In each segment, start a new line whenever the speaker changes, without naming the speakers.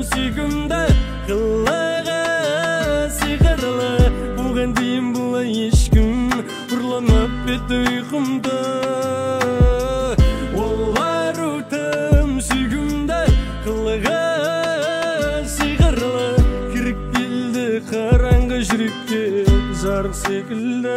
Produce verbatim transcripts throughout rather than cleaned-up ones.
сүйкімді қылығы сиқырлы бұған дейін бұлай ешкім ұрламап еді ұйқымды олар өтім сүйкімді қылығы сиқырлы кіріп келді қараңғы жүрекке жарық секілді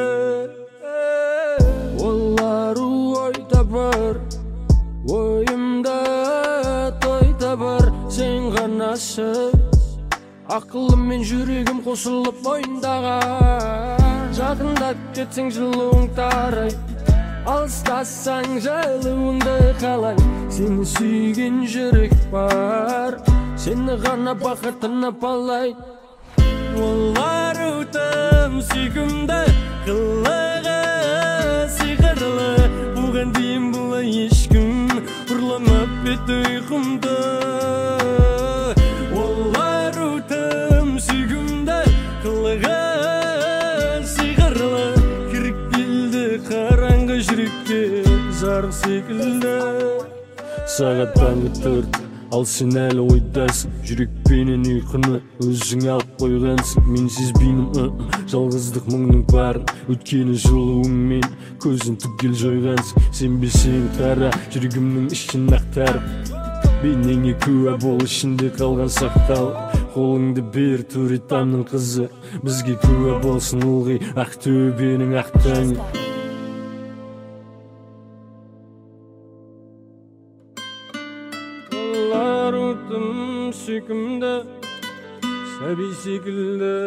олар ой табар ойымда той табар сен ғанашы ақылым мен жүрегім қосылып мойындаған жақындап кетсең жылуың тарай алыстасаң жылуыңды қалай сені сүйген жүрек бар сені ғана бақытына балайды олар өтім сүйкімді қылығы сиқырлы бұған дейін бұлай ешкім ұрламап еді ұйқымды олар өтім сүйкімді қылығы сиқырлы кіріп келді қараңғы жүрекке жарық секілді сағат таңғы төрт ал сен әлі ойдасың жүрекпенен ұйқыны өзің алып қойғансың мен сезбеймін жалғыздық мұңның барын өткені жылуыңмен көзін түгел жойғансың сенбесең қара жүрегімнің ішін ақтарып бейнеңе куә бол ішінде қалған сақтал қолыңды бер төретамның қызы бізге куә болсын ылғи ақтөбенің ақ таңы сүйкімді сәби секілді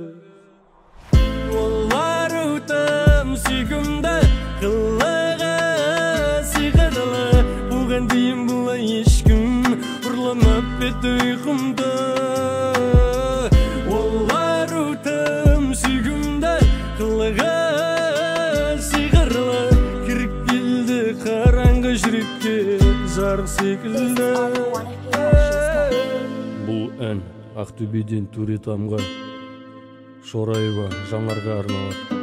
олар өтім сүйкімді қылығы сиқырлы бұған дейін бұлай ешкім ұрламап еді ұйқымды олар өтім сүйкімді қылығы сиқырлы кіріп келді қараңғы жүрекке жарық секілді бұл ән Ақтөбеден Төретамға Шораева Жанарға арналады.